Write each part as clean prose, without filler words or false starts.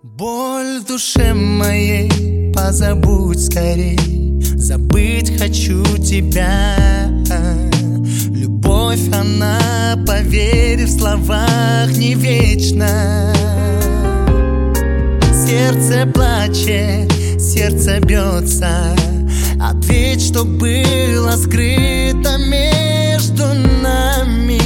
Боль в душе моей позабудь скорей. Забыть хочу тебя. Любовь, она, поверь, в словах не вечна. Сердце плачет, сердце бьется. Ответь, что было скрыто между нами.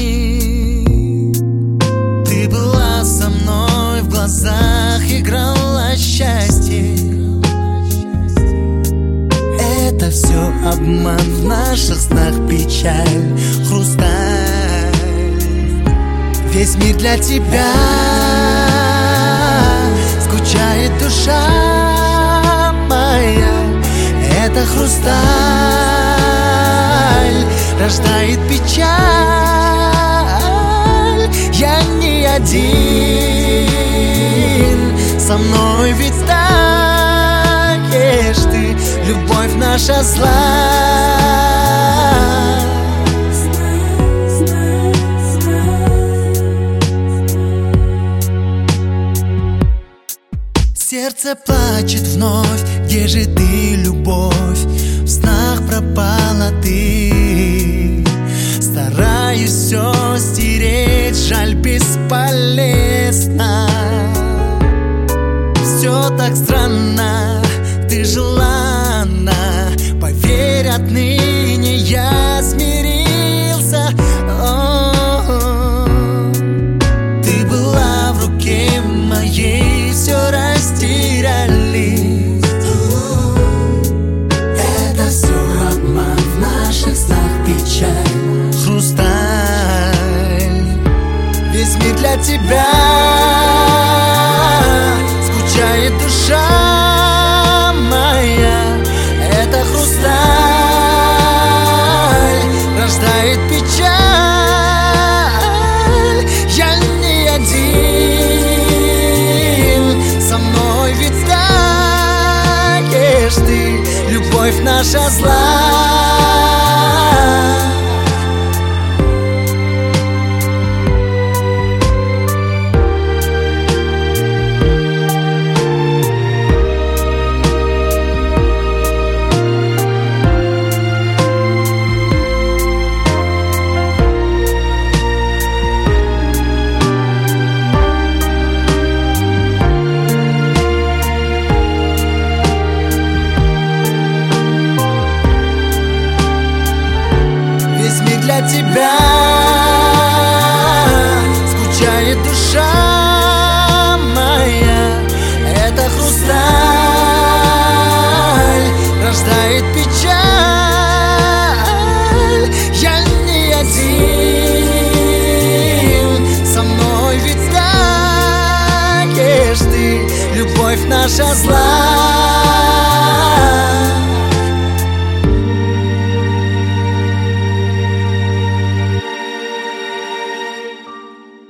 Ты была со мной, в глазах играла счастье. Это все обман, в наших снах печаль, хрусталь. Весь мир для тебя, скучает душа моя. Это хрусталь рождает печаль. Я не один, со мной ведь таешь ты. Любовь наша зла. Сердце плачет вновь, где же ты, любовь? В снах пропала ты. Стараюсь все стереть, жаль, бесполезно. Все так странно, ты желанна. Поверь, отныне я смирился. Ты была в руке моей, все растеряли. Это все обман, в наших снах печаль, хрусталь. Весь мир для тебя, скучает душа моя. Это хрусталь рождает печаль. Я не один, со мной ведь таешь ты. Любовь наша зла. Для тебя скучает душа моя. Это хрусталь рождает печаль. Я не один, со мной ведь таешь ты. Любовь наша зла.